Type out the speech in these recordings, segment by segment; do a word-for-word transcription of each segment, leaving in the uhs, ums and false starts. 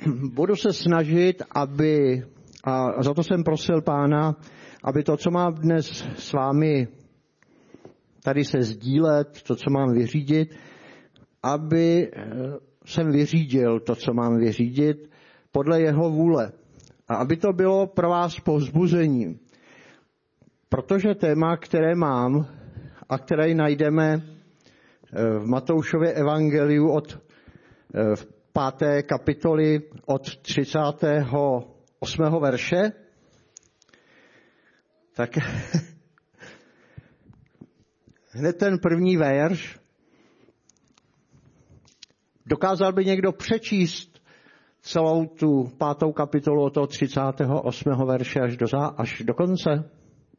budu se snažit, aby, a za to jsem prosil Pána, aby to, co mám dnes s vámi tady se sdílet, to, co mám vyřídit, aby jsem vyřídil to, co mám vyřídit, podle jeho vůle. A aby to bylo pro vás povzbuzením. Protože téma, které mám a které najdeme v Matoušově evangeliu od v páté kapitoly od třicátého osmého verše, tak hned ten první verš. Dokázal by někdo přečíst celou tu pátou kapitolu od toho třicátého osmého verše až do, až do konce?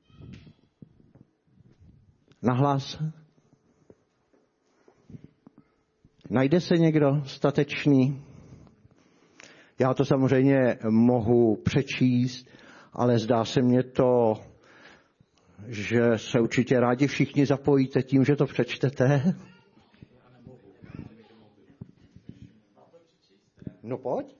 Nahlas. Najde se někdo statečný? Já to samozřejmě mohu přečíst, ale zdá se mně to, že se určitě rádi všichni zapojíte tím, že to přečtete. No pojď.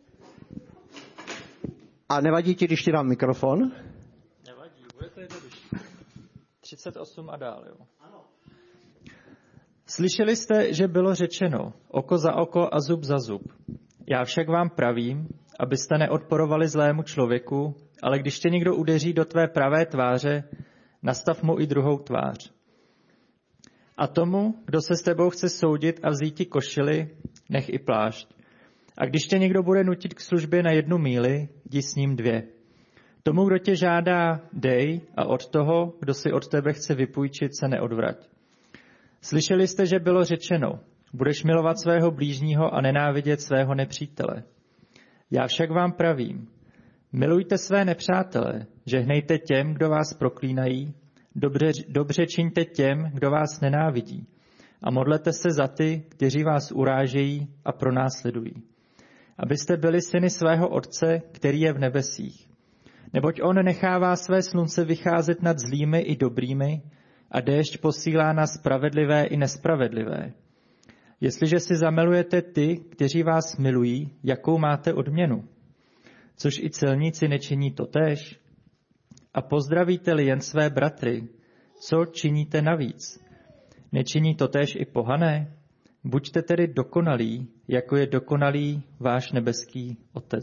A nevadí ti, když ti dám mikrofon? Nevadí, bude to jednodušší. třicet osm a dál, jo. Ano. Slyšeli jste, že bylo řečeno oko za oko a zub za zub. Já však vám pravím, abyste neodporovali zlému člověku, ale když tě někdo udeří do tvé pravé tváře, nastav mu i druhou tvář. A tomu, kdo se s tebou chce soudit a vzít ti košili, nech i plášť. A když tě někdo bude nutit k službě na jednu míli, jdi s ním dvě. Tomu, kdo tě žádá, dej, a od toho, kdo si od tebe chce vypůjčit, se neodvrať. Slyšeli jste, že bylo řečeno, budeš milovat svého blížního a nenávidět svého nepřítele. Já však vám pravím, milujte své nepřátele, žehnejte těm, kdo vás proklínají, dobře, dobře čiňte těm, kdo vás nenávidí, a modlete se za ty, kteří vás urážejí a pronásledují, abyste byli syny svého Otce, který je v nebesích. Neboť on nechává své slunce vycházet nad zlými i dobrými a déšť posílá na spravedlivé i nespravedlivé. Jestliže si zamilujete ty, kteří vás milují, jakou máte odměnu? Což i celníci nečiní totéž? A pozdravíte-li jen své bratry, co činíte navíc? Nečiní totéž i pohané? Buďte tedy dokonalí, jako je dokonalý váš nebeský Otec.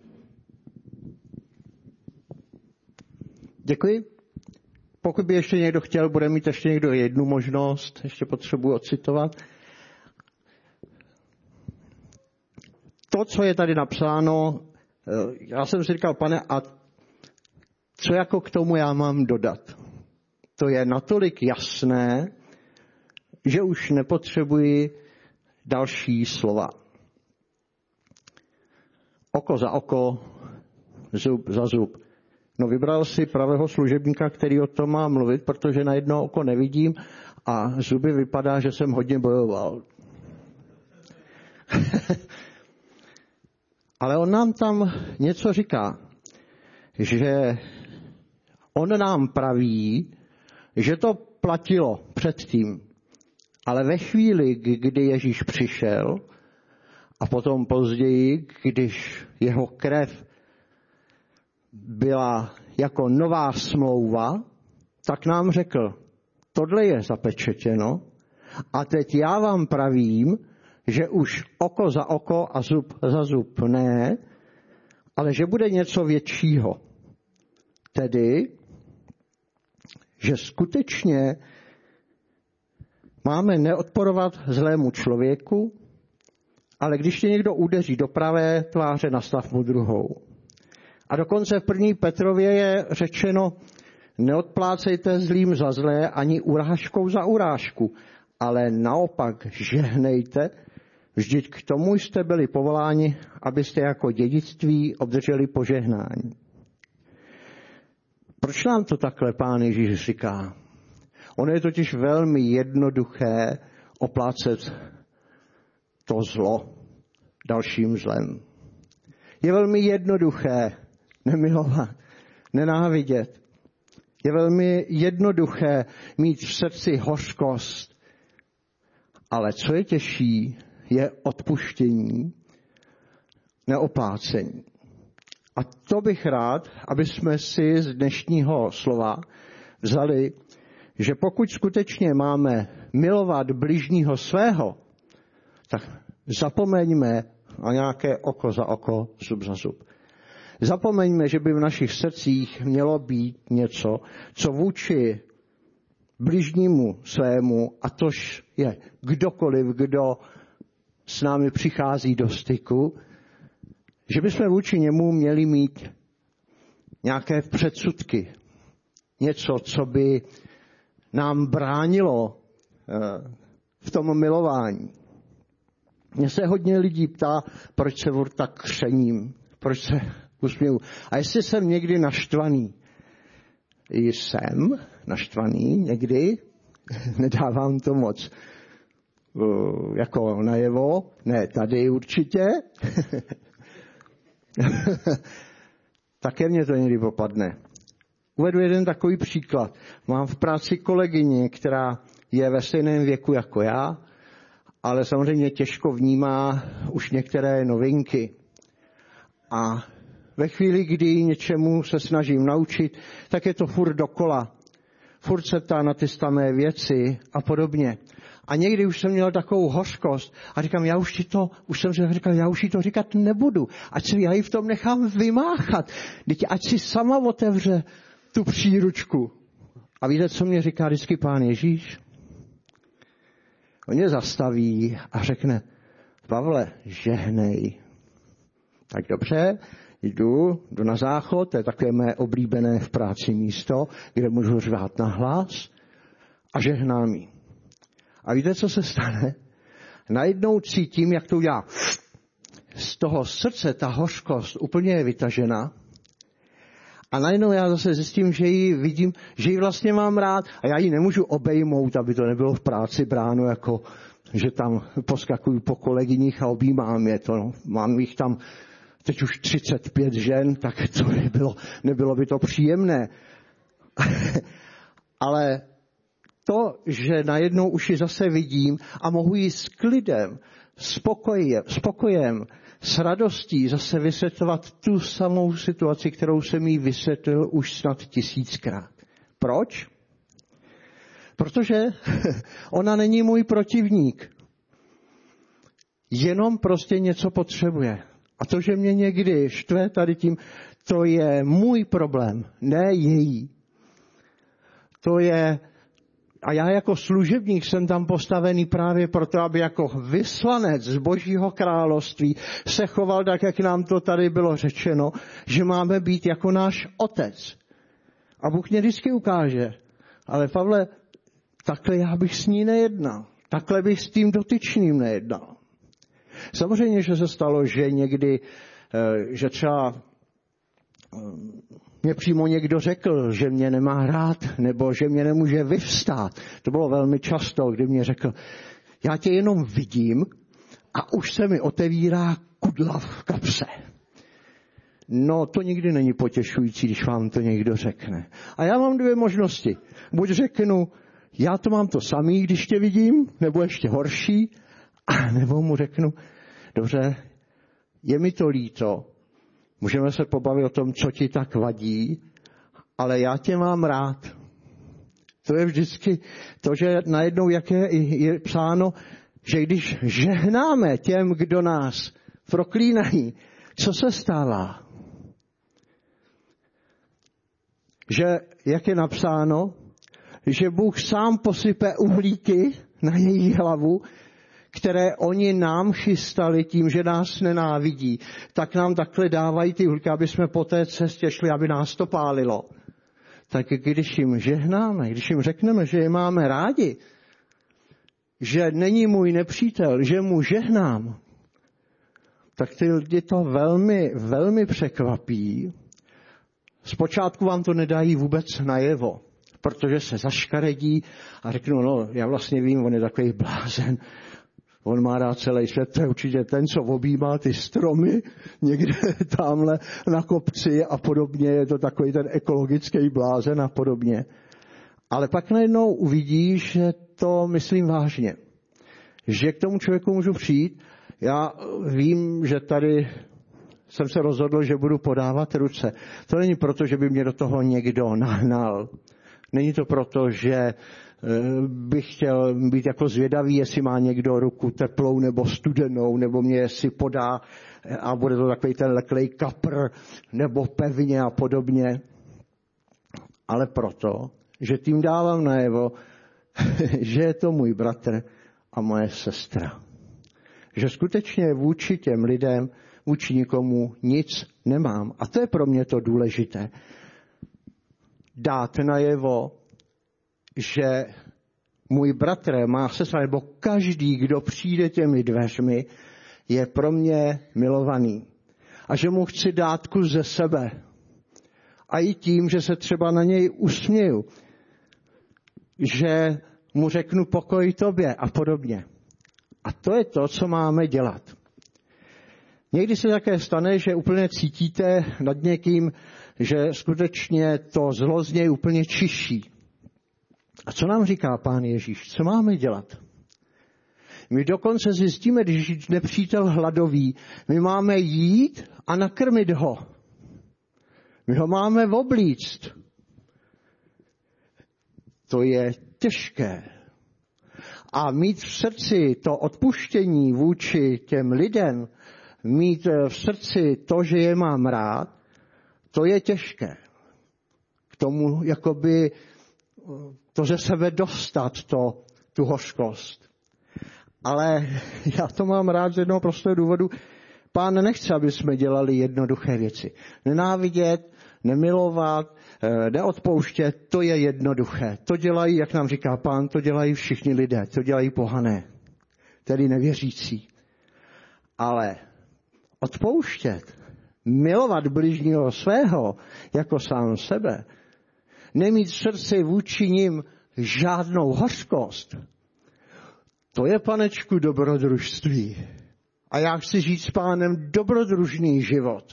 Děkuji. Pokud by ještě někdo chtěl, bude mít ještě někdo jednu možnost, ještě potřebuji ocitovat. To, co je tady napsáno, já jsem si říkal, pane, a co jako k tomu já mám dodat? To je natolik jasné, že už nepotřebuji další slova. Oko za oko, zub za zub. No vybral si pravého služebníka, který o tom má mluvit, protože na jedno oko nevidím a zuby vypadá, že jsem hodně bojoval. Ale on nám tam něco říká, že on nám praví, že to platilo předtím. Ale ve chvíli, kdy Ježíš přišel a potom později, když jeho krev byla jako nová smlouva, tak nám řekl, tohle je zapečetěno a teď já vám pravím, že už oko za oko a zub za zub ne, ale že bude něco většího. Tedy, že skutečně máme neodporovat zlému člověku, ale když tě někdo udeří do pravé tváře, nastav mu druhou. A dokonce v první Petrově je řečeno, neodplácejte zlým za zlé ani urážkou za urážku, ale naopak žehnejte, vždyť k tomu jste byli povoláni, abyste jako dědictví obdrželi požehnání. Proč nám to takhle Pán Ježíš říká? Ono je totiž velmi jednoduché oplácet to zlo dalším zlem. Je velmi jednoduché nemilovat, nenávidět. Je velmi jednoduché mít v srdci hořkost. Ale co je těžší, je odpuštění neoplácení. A to bych rád, aby jsme si z dnešního slova vzali, že pokud skutečně máme milovat bližního svého, tak zapomeňme na nějaké oko za oko, zub za zub. Zapomeňme, že by v našich srdcích mělo být něco, co vůči bližnímu svému, a tož je kdokoliv, kdo s námi přichází do styku, že bychom vůči němu měli mít nějaké předsudky. Něco, co by nám bránilo v tom milování. Mně se hodně lidí ptá, proč se furt tak křením, proč se usměju. A jestli jsem někdy naštvaný. Jsem naštvaný někdy, nedávám to moc uh, jako najevo, ne tady určitě. Také mě to někdy popadne. Uvedu jeden takový příklad. Mám v práci kolegyni, která je ve stejném věku jako já, ale samozřejmě těžko vnímá už některé novinky. A ve chvíli, kdy něčemu se snažím naučit, tak je to furt dokola. Furt se ptá na ty samé věci a podobně. A někdy už jsem měl takovou hořkost a říkám, já už ti to, už jsem si říkal, já už ti to říkat nebudu. Ať si já ji v tom nechám vymáchat. Teď ať si sama otevře tu příručku. A víte, co mě říká vždycky Pán Ježíš? On mě zastaví a řekne, Pavle, žehnej. Tak dobře, jdu, jdu na záchod, to je takové mé oblíbené v práci místo, kde můžu řvát na hlas a žehnám jí. A víte, co se stane? Najednou cítím, jak to udělá. Z toho srdce ta hořkost úplně je vytažena. A najednou já zase zjistím, že ji vidím, že ji vlastně mám rád a já ji nemůžu obejmout, aby to nebylo v práci bráno, jako že tam poskakuju po kolegyních a objímám je to. No. Mám jich tam teď už třicet pět žen, tak to by bylo, nebylo by to příjemné. Ale to, že najednou už ji zase vidím a mohu ji s klidem, spokojem, spokojem, s radostí zase vysvětlovat tu samou situaci, kterou jsem jí vysvětlil už snad tisíckrát. Proč? Protože ona není můj protivník. Jenom prostě něco potřebuje. A to, že mě někdy štve tady tím, to je můj problém, ne její. To je... A já jako služebník jsem tam postavený právě proto, aby jako vyslanec z Božího království se choval tak, jak nám to tady bylo řečeno, že máme být jako náš otec. A Bůh mě vždycky ukáže, ale Pavle, takhle já bych s ní nejednal. Takhle bych s tím dotyčným nejednal. Samozřejmě, že se stalo, že někdy, že třeba mě přímo někdo řekl, že mě nemá rád, nebo že mě nemůže vyvstát. To bylo velmi často, kdy mě řekl, já tě jenom vidím a už se mi otevírá kudla v kapse. No, to nikdy není potěšující, když vám to někdo řekne. A já mám dvě možnosti. Buď řeknu, já to mám to samý, když tě vidím, nebo ještě horší, a nebo mu řeknu, dobře, je mi to líto, můžeme se pobavit o tom, co ti tak vadí, ale já tě mám rád. To je vždycky to, že najednou, jak je, je psáno, že když žehnáme těm, kdo nás proklínají, co se stává? Že, jak je napsáno, že Bůh sám posype uhlíky na její hlavu, které oni nám chystali tím, že nás nenávidí, tak nám takhle dávají ty uhlíky, aby jsme po té cestě šli, aby nás to pálilo. Tak když jim žehnáme, když jim řekneme, že je máme rádi, že není můj nepřítel, že mu žehnám, tak ty lidi to velmi, velmi překvapí. Zpočátku vám to nedají vůbec najevo, protože se zaškaredí a řeknou, no já vlastně vím, on je takový blázen, on má rád celý svět, to je určitě ten, co objímá ty stromy někde tamhle na kopci a podobně, je to takový ten ekologický blázen a podobně. Ale pak najednou uvidíš, že to myslím vážně. Že k tomu člověku můžu přijít. Já vím, že tady jsem se rozhodl, že budu podávat ruce. To není proto, že by mě do toho někdo nahnal. Není to proto, že bych chtěl být jako zvědavý, jestli má někdo ruku teplou nebo studenou, nebo mě si podá a bude to takový ten leklej kapr, nebo pevně a podobně. Ale proto, že tím dávám najevo, že je to můj bratr a moje sestra. Že skutečně vůči těm lidem, vůči nikomu nic nemám. A to je pro mě to důležité. Dát najevo, že můj bratr, má sestra, nebo každý, kdo přijde těmi dveřmi, je pro mě milovaný. A že mu chci dát kus ze sebe. A i tím, že se třeba na něj usměju. Že mu řeknu pokoj tobě a podobně. A to je to, co máme dělat. Někdy se také stane, že úplně cítíte nad někým, že skutečně to zlo z něj úplně čiší. A co nám říká Pán Ježíš? Co máme dělat? My dokonce zjistíme, když nepřítel hladový, my máme jít a nakrmit ho. My ho máme oblíct. To je těžké. A mít v srdci to odpuštění vůči těm lidem, mít v srdci to, že je mám rád, to je těžké. K tomu jakoby to ze sebe dostat, to, tu hořkost. Ale já to mám rád z jednoho prostého důvodu. Pán nechce, aby jsme dělali jednoduché věci. Nenávidět, nemilovat, neodpouštět, to je jednoduché. To dělají, jak nám říká Pán, to dělají všichni lidé, to dělají pohané, tedy nevěřící. Ale odpouštět, milovat bližního svého jako sám sebe, nemít v srdci vůči nim žádnou hořkost, to je, Panečku, dobrodružství. A já chci žít s Pánem dobrodružný život.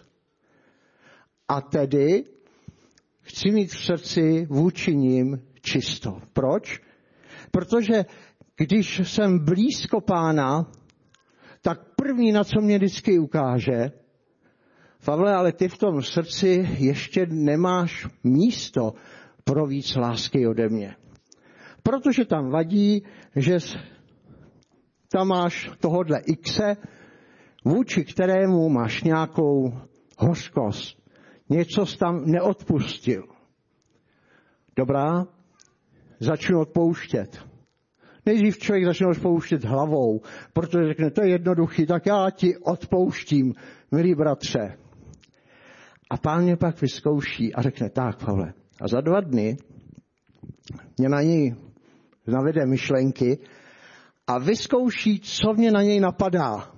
A tedy chci mít v srdci vůči nim čisto. Proč? Protože když jsem blízko Pána, tak první, na co mě vždycky ukáže, Pavle, ale ty v tom srdci ještě nemáš místo pro víc lásky ode mě. Protože tam vadí, že tam máš tohodle Xe, vůči kterému máš nějakou hořkost. Něco jsi tam neodpustil. Dobrá, začnu odpouštět. Nejdřív člověk začne odpouštět hlavou, protože řekne, to je jednoduchý, tak já ti odpouštím, milý bratře. A Pán mě pak vyzkouší a řekne, tak, Pavle, a za dva dny mě na něj navede myšlenky a vyzkouší, co mě na něj napadá.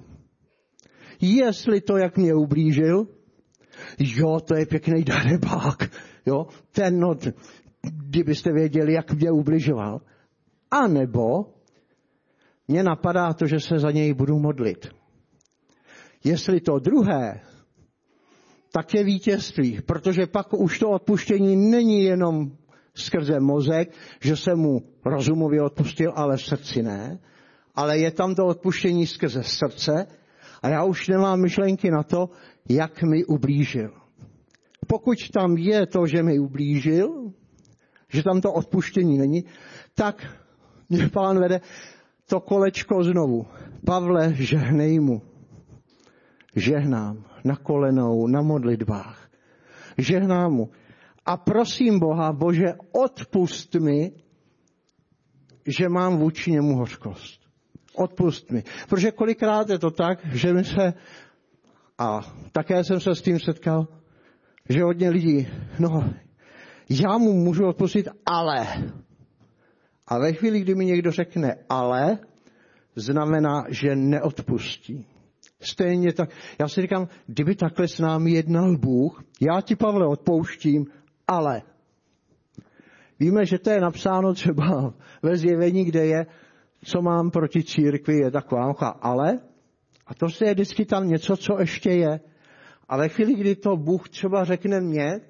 Jestli to, jak mě ublížil, jo, to je pěkný darebák, jo, ten, no, kdybyste věděli, jak mě ubližoval. A nebo mě napadá to, že se za něj budu modlit. Jestli to druhé, tak je vítězství, protože pak už to odpuštění není jenom skrze mozek, že se mu rozumově odpustil, ale v srdci ne, ale je tam to odpuštění skrze srdce a já už nemám myšlenky na to, jak mi ublížil. Pokud tam je to, že mi ublížil, že tam to odpuštění není, tak mě Pán vede to kolečko znovu. Pavle, žehnej mu. Žehnám na kolenou, na modlitbách. Žehnám mu. A prosím Boha, Bože, odpust mi, že mám vůči němu hořkost. Odpust mi. Protože kolikrát je to tak, že mi se, a také jsem se s tím setkal, že hodně lidí, no, já mu můžu odpustit, ale. A ve chvíli, kdy mi někdo řekne ale, znamená, že neodpustí. Stejně tak, já si říkám, kdyby takhle s námi jednal Bůh, já ti, Pavle, odpouštím, ale. Víme, že to je napsáno třeba ve Zjevení, kde je, co mám proti církvi, je taková ale. A to je vždycky tam něco, co ještě je. A ve chvíli, kdy to Bůh třeba řekne mně,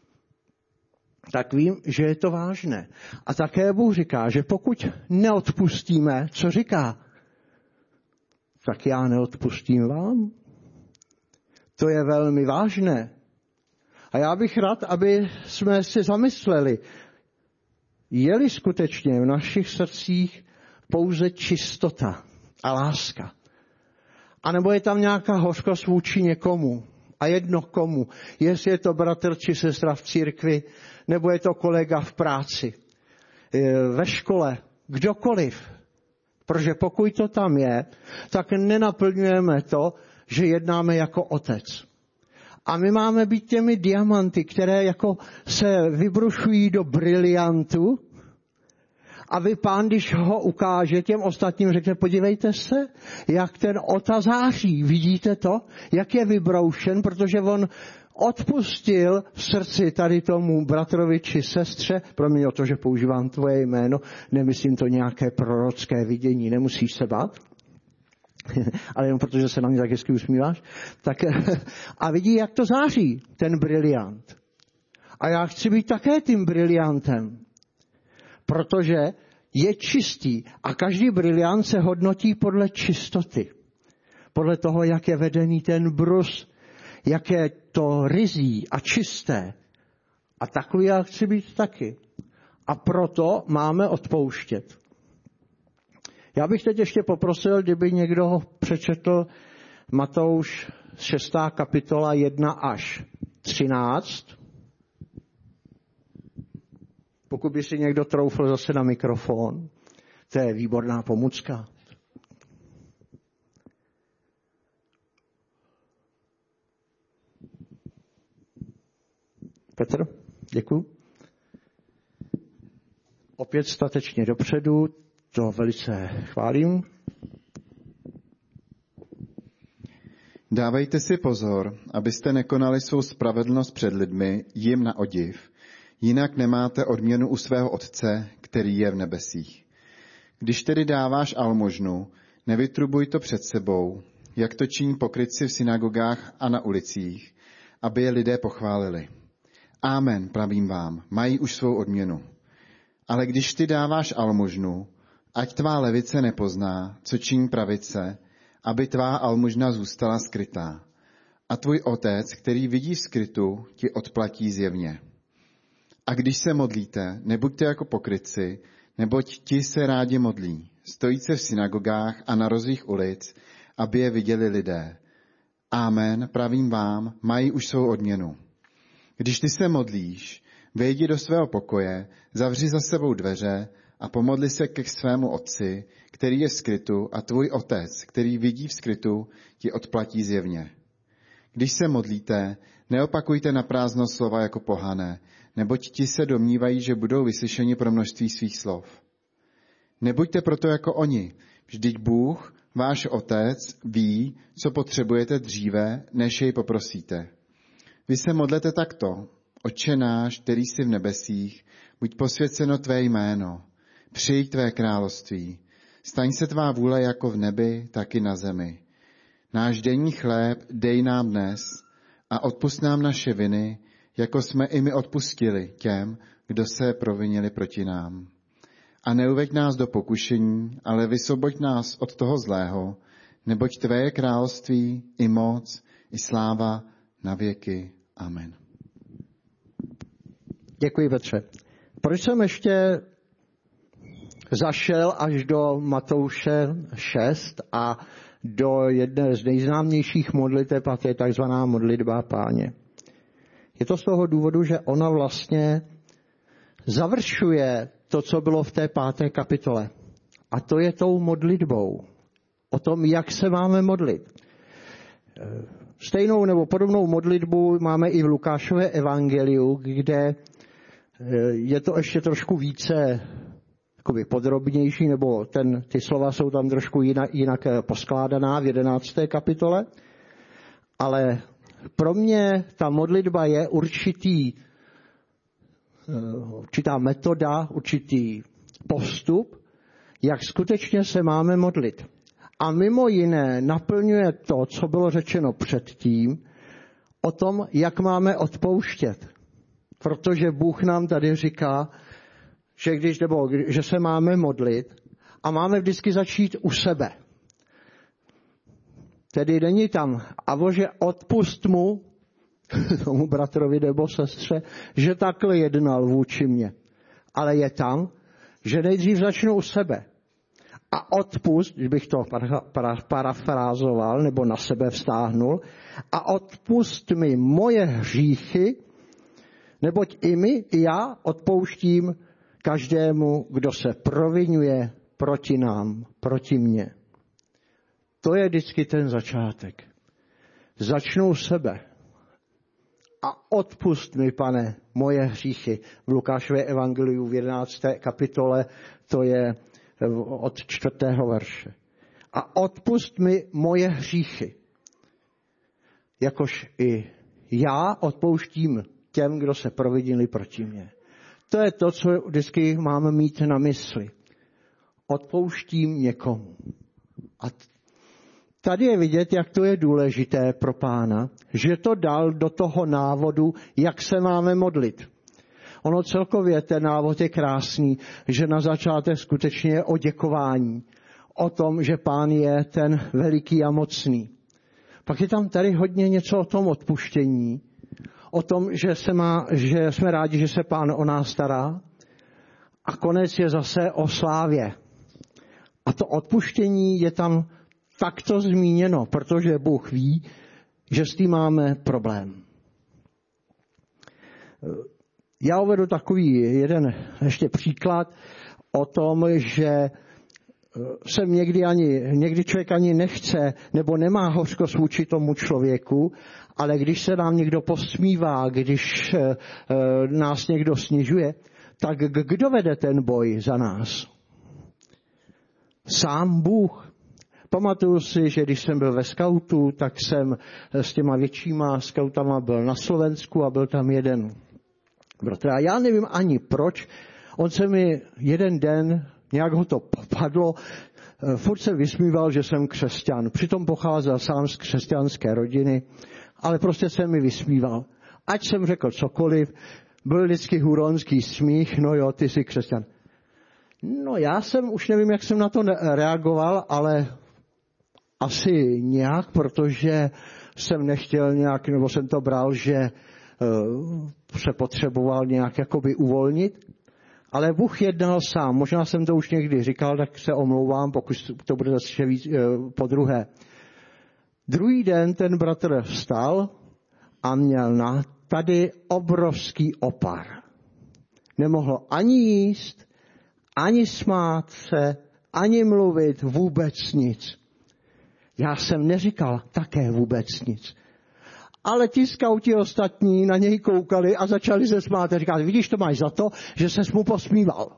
tak vím, že je to vážné. A také Bůh říká, že pokud neodpustíme, co říká, tak já neodpustím vám. To je velmi vážné. A já bych rád, aby jsme si zamysleli, je-li skutečně v našich srdcích pouze čistota a láska. A nebo je tam nějaká hořkost vůči někomu a jedno komu. Jestli je to bratr či sestra v církvi, nebo je to kolega v práci, ve škole, kdokoliv. Protože pokud to tam je, tak nenaplňujeme to, že jednáme jako otec. A my máme být těmi diamanty, které jako se vybrušují do briliantu, a vy pán, když ho ukáže těm ostatním, řekne, podívejte se, jak ten ota září. Vidíte to? Jak je vybroušen, protože on odpustil v srdci tady tomu bratrovi či sestře, promiň o to, že používám tvoje jméno, nemyslím to nějaké prorocké vidění, nemusíš se bát, ale jenom protože se na mě tak hezky usmíváš, tak a vidí, jak to září, ten briliant. A já chci být také tím briliantem, protože je čistý a každý briliant se hodnotí podle čistoty. Podle toho, jak je vedený ten brus, jak je to ryzí a čisté. A takový já chci být taky. A proto máme odpouštět. Já bych teď ještě poprosil, kdyby někdo přečetl Matouš šestá kapitola jedna až třináct. Pokud by si někdo troufl zase na mikrofon, to je výborná pomůcka. Petr, děkuji. Opět statečně dopředu, to velice chválím. Dávejte si pozor, abyste nekonali svou spravedlnost před lidmi jim na odiv, jinak nemáte odměnu u svého Otce, který je v nebesích. Když tedy dáváš almužnu, nevytrubuj to před sebou, jak to činí pokrytci v synagogách a na ulicích, aby je lidé pochválili. Amen, pravím vám, mají už svou odměnu. Ale když ty dáváš almužnu, ať tvá levice nepozná, co činí pravice, aby tvá almužna zůstala skrytá. A tvůj Otec, který vidí skrytu, ti odplatí zjevně. A když se modlíte, nebuďte jako pokrytci, neboť ti se rádi modlí, stojíce v synagogách a na rozích ulic, aby je viděli lidé. Amen, pravím vám, mají už svou odměnu. Když ty se modlíš, vejdi do svého pokoje, zavři za sebou dveře a pomodli se ke svému Otci, který je v skrytu, a tvůj Otec, který vidí v skrytu, ti odplatí zjevně. Když se modlíte, neopakujte naprázdno slova jako pohané, neboť ti se domnívají, že budou vyslyšeni pro množství svých slov. Nebuďte proto jako oni, vždyť Bůh, váš Otec, ví, co potřebujete dříve, než jej poprosíte. Vy se modlete takto: Otče náš, který jsi v nebesích, buď posvěceno tvé jméno, přijď tvé království, staň se tvá vůle jako v nebi, tak i na zemi. Náš denní chléb dej nám dnes a odpusť nám naše viny, jako jsme i my odpustili těm, kdo se provinili proti nám. A neuveď nás do pokušení, ale vysvoboď nás od toho zlého, neboť tvé je království, i moc, i sláva na věky. Amen. Děkuji, Petře. Proč jsem ještě zašel až do Matouše šest a do jedné z nejznámějších modliteb, a to je takzvaná modlitba Páně? Je to z toho důvodu, že ona vlastně završuje to, co bylo v té páté kapitole. A to je tou modlitbou. O tom, jak se máme modlit. Stejnou nebo podobnou modlitbu máme i v Lukášově evangeliu, kde je to ještě trošku více jakoby podrobnější, nebo ten, ty slova jsou tam trošku jinak, jinak poskládaná v jedenácté kapitole. Ale pro mě ta modlitba je určitý, určitá metoda, určitý postup, jak skutečně se máme modlit. A mimo jiné naplňuje to, co bylo řečeno předtím, o tom, jak máme odpouštět. Protože Bůh nám tady říká, že, když, nebo, že se máme modlit a máme vždycky začít u sebe. Tedy není tam, a bože, odpust mu, tomu bratrovi nebo sestře, že takhle jednal vůči mně. Ale je tam, že nejdřív začnu u sebe. A odpust, když bych to para, para, parafrázoval nebo na sebe vztáhnul, a odpust mi moje hříchy, neboť i my, i já odpouštím každému, kdo se provinuje proti nám, proti mně. To je vždycky ten začátek. Začnu u sebe. A odpust mi, Pane, moje hříchy. V Lukášově evangeliu v jedenácté kapitole to je od čtvrtého verše. A odpust mi moje hříchy, jakož i já odpouštím těm, kdo se provinili proti mně. To je to, co vždycky máme mít na mysli. Odpouštím někomu. A tady je vidět, jak to je důležité pro Pána, že to dal do toho návodu, jak se máme modlit. Ono celkově ten návod je krásný, že na začátek skutečně je o děkování, o tom, že Pán je ten veliký a mocný. Pak je tam tady hodně něco o tom odpuštění, o tom, že, se má, že jsme rádi, že se Pán o nás stará. A konec je zase o slávě. A to odpuštění je tam takto zmíněno, protože Bůh ví, že s tím máme problém. Já uvedu takový jeden ještě příklad o tom, že se někdy, ani, někdy člověk ani nechce nebo nemá hořkost vůči tomu člověku, ale když se nám někdo posmívá, když nás někdo snižuje, tak kdo vede ten boj za nás? Sám Bůh. Pamatuju si, že když jsem byl ve skautu, tak jsem s těma většíma skautama byl na Slovensku a byl tam jeden bratr. A já nevím ani proč, on se mi jeden den, nějak ho to popadlo, furt se vysmíval, že jsem křesťan. Přitom pocházel sám z křesťanské rodiny, ale prostě se mi vysmíval. Ať jsem řekl cokoliv, byl vždycky huronský smích, no jo, ty jsi křesťan. No já jsem, už nevím, jak jsem na to reagoval, ale asi nějak, protože jsem nechtěl nějak, nebo jsem to bral, že uh, se potřeboval nějak jakoby uvolnit. Ale Bůh jednal sám. Možná jsem to už někdy říkal, tak se omlouvám, pokud to bude zase víc uh, po druhé. Druhý den ten bratr vstal a měl na tady obrovský opar. Nemohlo ani jíst, ani smát se, ani mluvit, vůbec nic. Já jsem neříkal také vůbec nic. Ale ti skauti ostatní na něj koukali a začali se smát a říkat, vidíš, to máš za to, že ses mu posmíval.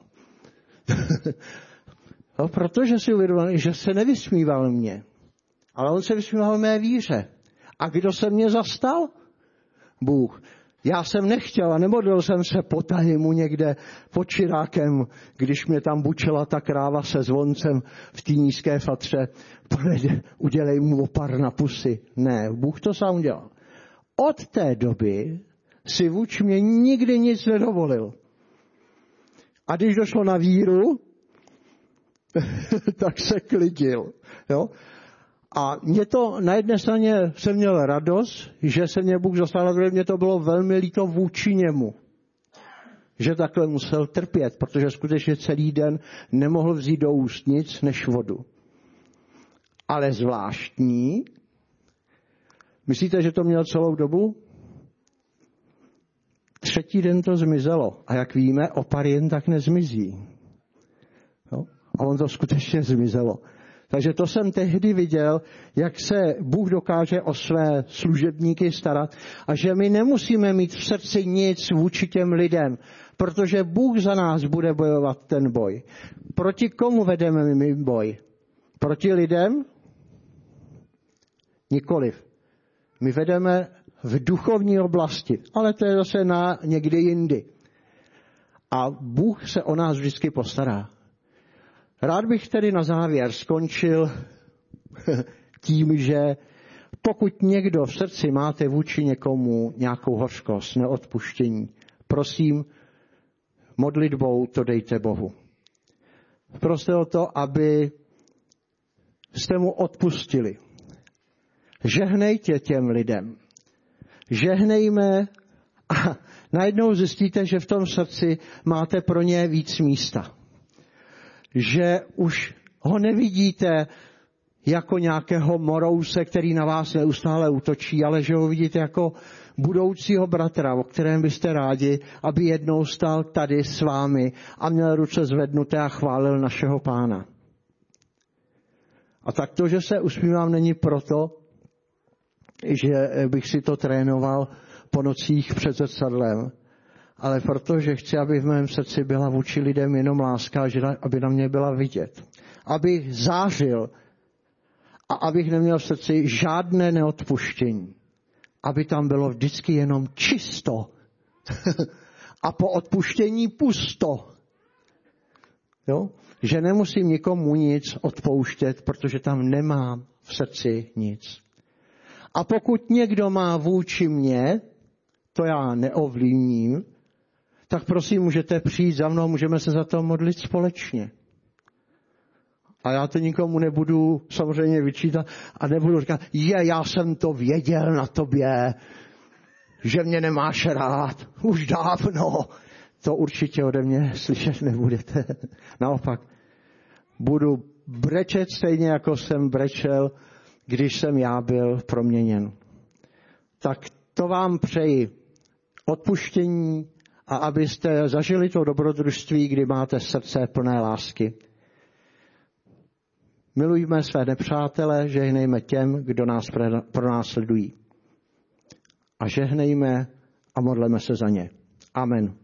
No, protože si uvědomil, že se nevysmíval mně, ale on se vysmíval mé víře. A kdo se mě zastal? Bůh. Já jsem nechtěl a nemodlil jsem se potahy mu někde pod čirákem, když mě tam bučela ta kráva se zvoncem v té nízké fatře. Udělej mu opar na pusy. Ne, Bůh to sám udělal. Od té doby si vůči mě nikdy nic nedovolil. A když došlo na víru, tak se klidil. Jo? A mě to, na jedné straně jsem měl radost, že se mě Bůh zastal, ale mě to bylo velmi líto vůči němu. Že takhle musel trpět, protože skutečně celý den nemohl vzít do úst nic než vodu. Ale zvláštní, myslíte, že to měl celou dobu? Třetí den to zmizelo. A jak víme, opar jen tak nezmizí. Jo? A on to skutečně zmizelo. Takže to jsem tehdy viděl, jak se Bůh dokáže o své služebníky starat a že my nemusíme mít v srdci nic vůči těm lidem, protože Bůh za nás bude bojovat ten boj. Proti komu vedeme my boj? Proti lidem? Nikoliv. My vedeme v duchovní oblasti, ale to je zase na někdy jindy. A Bůh se o nás vždycky postará. Rád bych tedy na závěr skončil tím, že pokud někdo v srdci máte vůči někomu nějakou hořkost, neodpuštění, prosím, modlitbou to dejte Bohu. Proste o to, aby jste mu odpustili. Žehnejte těm lidem. Žehnejme a najednou zjistíte, že v tom srdci máte pro ně víc místa. Že už ho nevidíte jako nějakého morouse, který na vás neustále útočí, ale že ho vidíte jako budoucího bratra, o kterém byste rádi, aby jednou stál tady s vámi a měl ruce zvednuté a chválil našeho Pána. A tak to, že se usmívám, není proto, že bych si to trénoval po nocích před zrcadlem, ale proto, že chci, aby v mém srdci byla vůči lidem jenom láska, aby na mě byla vidět. Abych zářil a abych neměl v srdci žádné neodpuštění. Aby tam bylo vždycky jenom čisto a po odpuštění pusto. Jo? Že nemusím nikomu nic odpouštět, protože tam nemám v srdci nic. A pokud někdo má vůči mně, to já neovlivním, tak prosím, můžete přijít za mnou, můžeme se za to modlit společně. A já to nikomu nebudu samozřejmě vyčítat a nebudu říkat, je, já jsem to věděl na tobě, že mě nemáš rád, už dávno. To určitě ode mě slyšet nebudete. Naopak, budu brečet stejně, jako jsem brečel, když jsem já byl proměněn. Tak to vám přeji odpuštění a abyste zažili to dobrodružství, kdy máte srdce plné lásky. Milujme své nepřátele, žehnejme těm, kdo nás pronásledují. A žehnejme a modleme se za ně. Amen.